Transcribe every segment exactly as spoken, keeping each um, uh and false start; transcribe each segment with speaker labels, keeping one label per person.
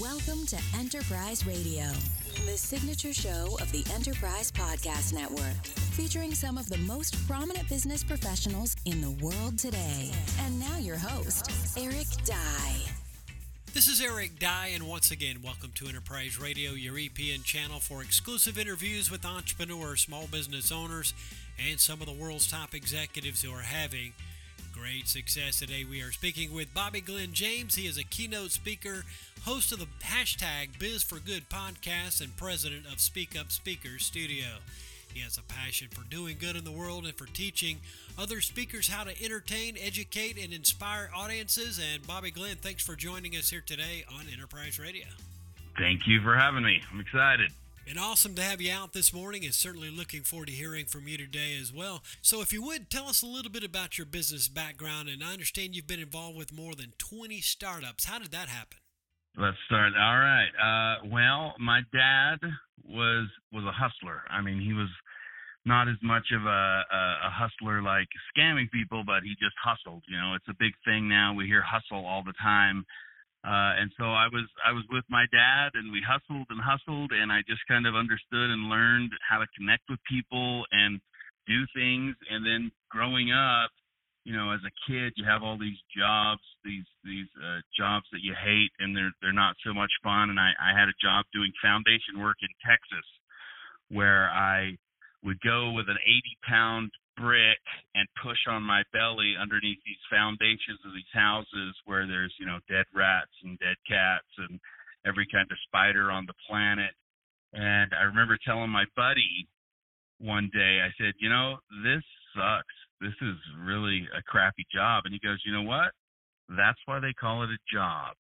Speaker 1: Welcome to Enterprise Radio, the signature show of the Enterprise Podcast Network, featuring some of the most prominent business professionals in the world today. And now your host, Eric Dye.
Speaker 2: This is Eric Dye, and once again, welcome to Enterprise Radio, your E P N channel for exclusive interviews with entrepreneurs, small business owners, and some of the world's top executives who are having great success. Today we are speaking with Bobby Glenn James. He is a keynote speaker, host of the hashtag Biz for Good podcast, and president of Speak Up Speakers Studio. He has a passion for doing good in the world and for teaching other speakers how to entertain, educate, and inspire audiences. And Bobby Glenn, thanks for joining us here today on Enterprise Radio.
Speaker 3: Thank you for having me. I'm excited.
Speaker 2: And awesome to have you out this morning, and certainly looking forward to hearing from you today as well. So if you would, tell us a little bit about your business background. And I understand you've been involved with more than twenty startups. How did that happen?
Speaker 3: Let's start. All right. Uh, well, my dad was was a hustler. I mean, he was not as much of a, a, a hustler like scamming people, but he just hustled. You know, it's a big thing now. We hear hustle all the time. Uh, and so I was I was with my dad, and we hustled and hustled, and I just kind of understood and learned how to connect with people and do things. And then growing up, you know, as a kid, you have all these jobs, these these uh, jobs that you hate, and they're they're not so much fun. And I, I had a job doing foundation work in Texas, where I would go with an eighty pound brick and push on my belly underneath these foundations of these houses where there's, you know, dead rats and dead cats and every kind of spider on the planet. And I remember telling my buddy one day, I said, you know, this sucks. This is really a crappy job. And he goes, you know what? That's why they call it a job.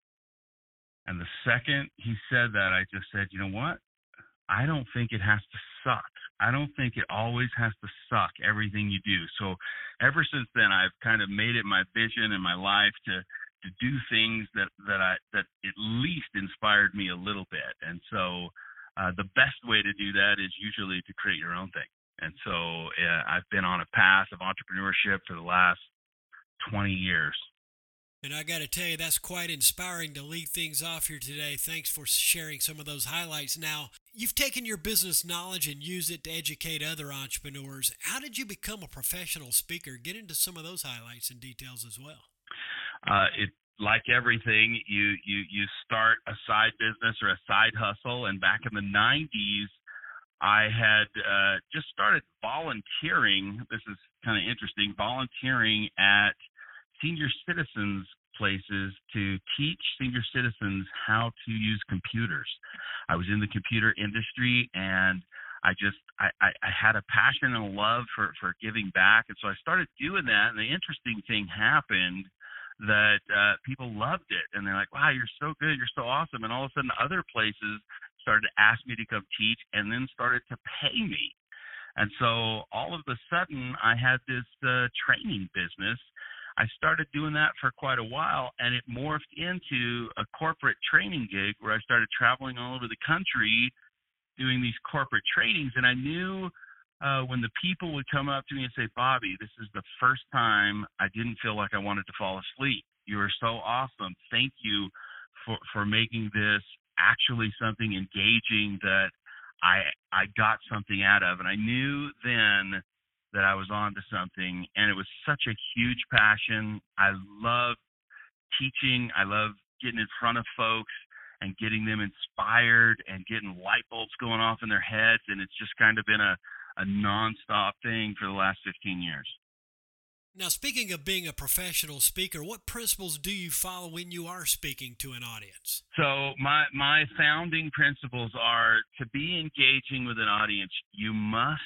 Speaker 3: And the second he said that, I just said, you know what? I don't think it has to suck. I don't think it always has to suck, everything you do. So ever since then, I've kind of made it my vision in my life to to do things that, that I that at least inspired me a little bit. And so uh, the best way to do that is usually to create your own thing. And so uh, I've been on a path of entrepreneurship for the last twenty years.
Speaker 2: And I got to tell you, that's quite inspiring to lead things off here today. Thanks for sharing some of those highlights. Now, you've taken your business knowledge and used it to educate other entrepreneurs. How did you become a professional speaker? Get into some of those highlights and details as well.
Speaker 3: Uh, it like everything, you you you start a side business or a side hustle. And back in the nineties, I had uh, just started volunteering. This is kind of interesting, volunteering at senior citizens places to teach senior citizens how to use computers. I was in the computer industry, and I just I, I, I had a passion and a love for, for giving back. And so I started doing that. And the interesting thing happened that uh, people loved it. And they're like, wow, you're so good. You're so awesome. And all of a sudden other places started to ask me to come teach and then started to pay me. And so all of a sudden I had this uh, training business. I started doing that for quite a while, and it morphed into a corporate training gig where I started traveling all over the country doing these corporate trainings. And I knew uh, when the people would come up to me and say, Bobby, this is the first time I didn't feel like I wanted to fall asleep. You are so awesome. Thank you for, for making this actually something engaging that I I got something out of. And I knew then that I was on to something, and it was such a huge passion. I love teaching. I love getting in front of folks and getting them inspired and getting light bulbs going off in their heads, and it's just kind of been a, a nonstop thing for the last fifteen years.
Speaker 2: Now, speaking of being a professional speaker, what principles do you follow when you are speaking to an audience?
Speaker 3: So my, my founding principles are to be engaging with an audience, you must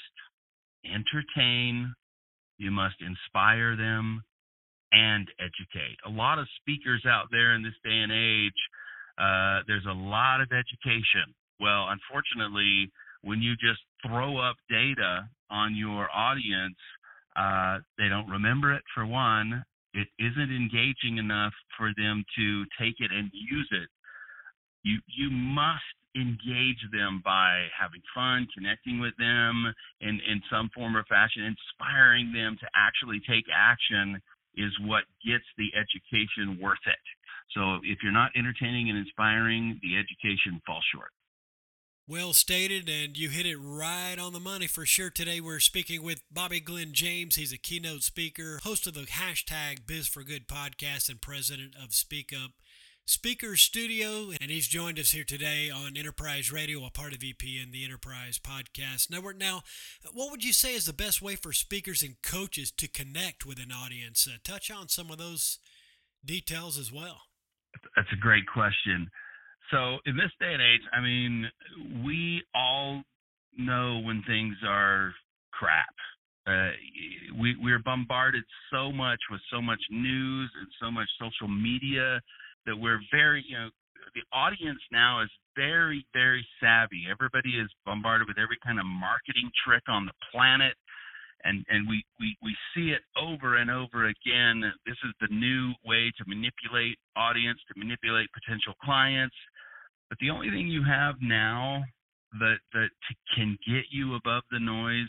Speaker 3: entertain, you must inspire them, and educate. A lot of speakers out there in this day and age, uh, there's a lot of education. Well, unfortunately, when you just throw up data on your audience, uh, they don't remember it, for one. It isn't engaging enough for them to take it and use it. You you must engage them by having fun, connecting with them in, in some form or fashion, inspiring them to actually take action is what gets the education worth it. So if you're not entertaining and inspiring, the education falls short.
Speaker 2: Well stated, and you hit it right on the money for sure. Today we're speaking with Bobby Glenn James. He's a keynote speaker, host of the hashtag Biz for Good podcast, and president of Speak Up Speaker Studio. And he's joined us here today on Enterprise Radio, a part of E P N, the Enterprise Podcast Network. Now, what would you say is the best way for speakers and coaches to connect with an audience? Uh, touch on some of those details as well.
Speaker 3: That's a great question. So in this day and age, I mean, we all know when things are crap. Uh, we, we're bombarded so much with so much news and so much social media that we're very, you know, the audience now is very, very savvy. Everybody is bombarded with every kind of marketing trick on the planet. And and we, we, we see it over and over again. This is the new way to manipulate audience, to manipulate potential clients. But the only thing you have now that that can get you above the noise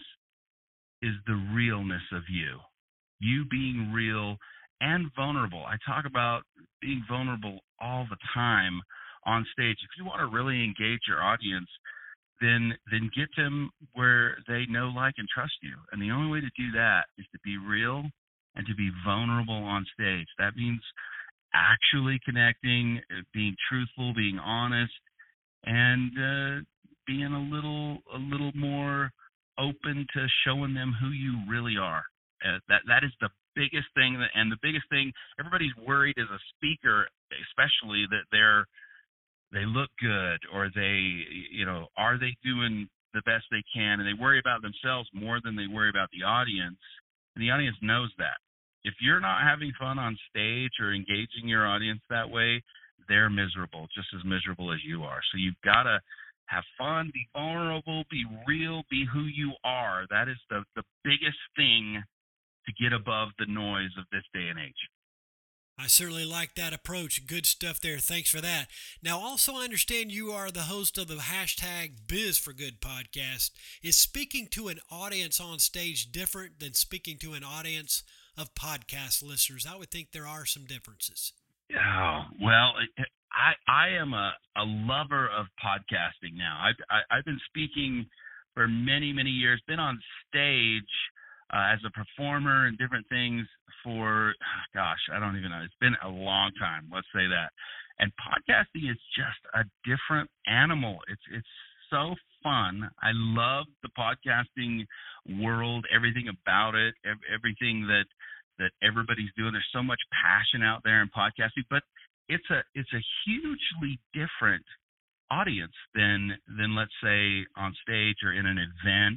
Speaker 3: is the realness of you. You being real and vulnerable. I talk about being vulnerable all the time on stage. If you want to really engage your audience, then then get them where they know, like, and trust you. And the only way to do that is to be real and to be vulnerable on stage. That means actually connecting, being truthful, being honest, and uh, being a little a little more open to showing them who you really are. Uh, that that is the biggest thing, that, and the biggest thing, everybody's worried as a speaker, especially, that they're they look good, or they, you know, are they doing the best they can, and they worry about themselves more than they worry about the audience, and the audience knows that. If you're not having fun on stage or engaging your audience that way, they're miserable, just as miserable as you are. So you've got to have fun, be vulnerable, be real, be who you are. That is the, the biggest thing to get above the noise of this day and age.
Speaker 2: I certainly like that approach. Good stuff there. Thanks for that. Now, also, I understand you are the host of the hashtag Biz for Good podcast. Is speaking to an audience on stage different than speaking to an audience of podcast listeners? I would think there are some differences.
Speaker 3: Oh, well, I I am a, a lover of podcasting now. I've, I, I've been speaking for many, many years, been on stage uh, as a performer and different things for, gosh, I don't even know. It's been a long time, let's say that. And podcasting is just a different animal. It's it's so fun. I love the podcasting world, everything about it, everything that that everybody's doing. There's so much passion out there in podcasting, but it's a it's a hugely different audience than than let's say on stage or in an event.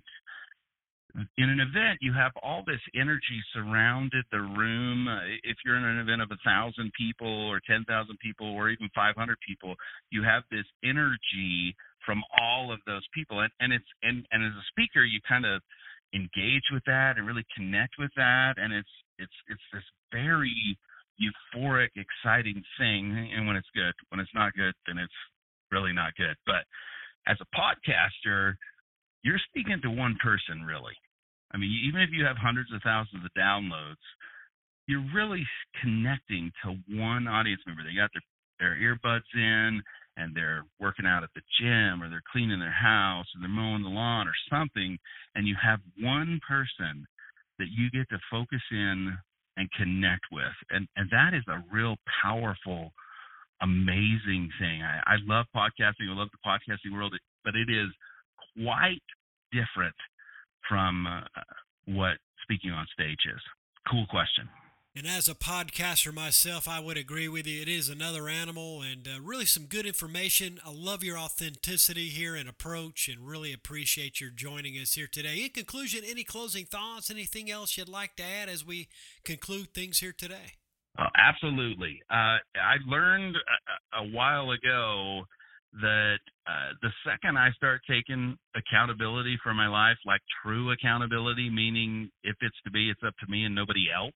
Speaker 3: In an event, you have all this energy surrounded the room. If you're in an event of a thousand people or ten thousand people or even five hundred people, you have this energy from all of those people. And, and it's and, and as a speaker, you kind of engage with that and really connect with that. And it's it's it's this very euphoric, exciting thing. And when it's good, when it's not good, then it's really not good. But as a podcaster, you're speaking to one person, really. I mean, even if you have hundreds of thousands of downloads, you're really connecting to one audience member. They got their, their earbuds in, and they're working out at the gym, or they're cleaning their house, or they're mowing the lawn or something, and you have one person that you get to focus in and connect with. And, and that is a real powerful, amazing thing. I, I love podcasting. I love the podcasting world, but it is quite different from uh, what speaking on stage is. Cool question.
Speaker 2: And as a podcaster myself, I would agree with you. It is another animal, and uh, really some good information. I love your authenticity here and approach, and really appreciate your joining us here today. In conclusion, any closing thoughts, anything else you'd like to add as we conclude things here today?
Speaker 3: Oh, absolutely. Uh, I learned a, a while ago that uh, the second I start taking accountability for my life, like true accountability, meaning if it's to be, it's up to me and nobody else,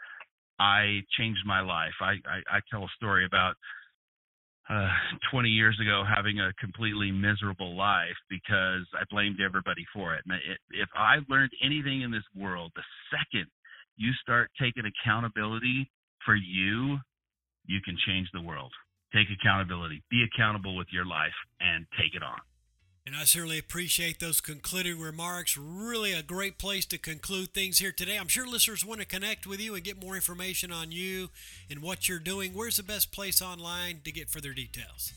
Speaker 3: I changed my life. I, I, I tell a story about uh, twenty years ago having a completely miserable life because I blamed everybody for it. And it, if I learned anything in this world, the second you start taking accountability for you, you can change the world. Take accountability. Be accountable with your life and take it on.
Speaker 2: And I certainly appreciate those concluding remarks. Really a great place to conclude things here today. I'm sure listeners want to connect with you and get more information on you and what you're doing. Where's the best place online to get further details?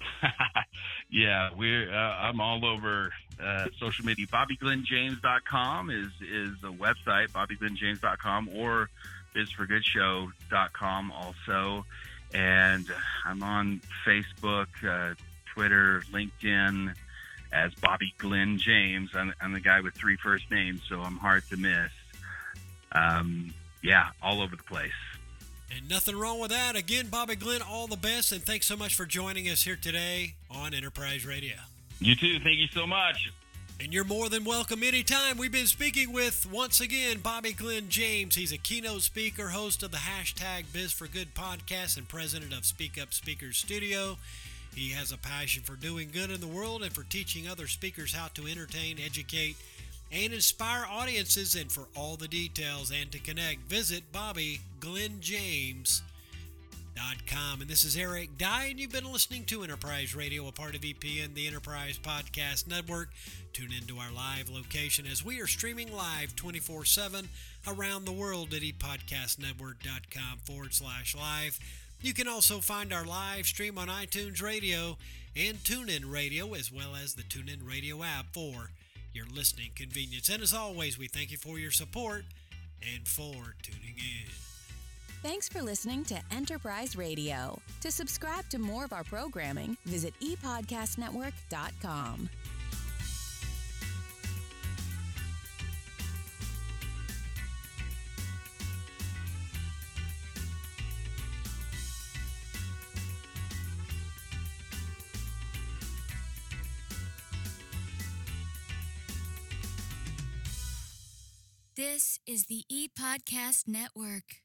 Speaker 3: yeah, we're. Uh, I'm all over uh, social media. Bobby Glenn James dot com is is a website. Bobby Glenn James dot com or Biz for Good Show dot com also. And I'm on Facebook, uh, Twitter, LinkedIn as Bobby Glenn James. I'm, I'm the guy with three first names, so I'm hard to miss. Um, yeah, all over the place.
Speaker 2: And nothing wrong with that. Again, Bobby Glenn, all the best, and thanks so much for joining us here today on Enterprise Radio.
Speaker 3: You too. Thank you so much.
Speaker 2: And you're more than welcome anytime. We've been speaking with, once again, Bobby Glenn James. He's a keynote speaker, host of the hashtag Biz for Good podcast, and president of Speak Up Speakers Studio. He has a passion for doing good in the world and for teaching other speakers how to entertain, educate, and inspire audiences. And for all the details and to connect, visit Bobby Glenn James dot com. And this is Eric Dye, and you've been listening to Enterprise Radio, a part of E P N, the Enterprise Podcast Network. Tune into our live location as we are streaming live twenty-four seven around the world at epodcastnetwork.com forward slash live. You can also find our live stream on iTunes Radio and TuneIn Radio, as well as the TuneIn Radio app for your listening convenience. And as always, we thank you for your support and for tuning in.
Speaker 1: Thanks for listening to Enterprise Radio. To subscribe to more of our programming, visit e podcast network dot com. This is the ePodcast Network.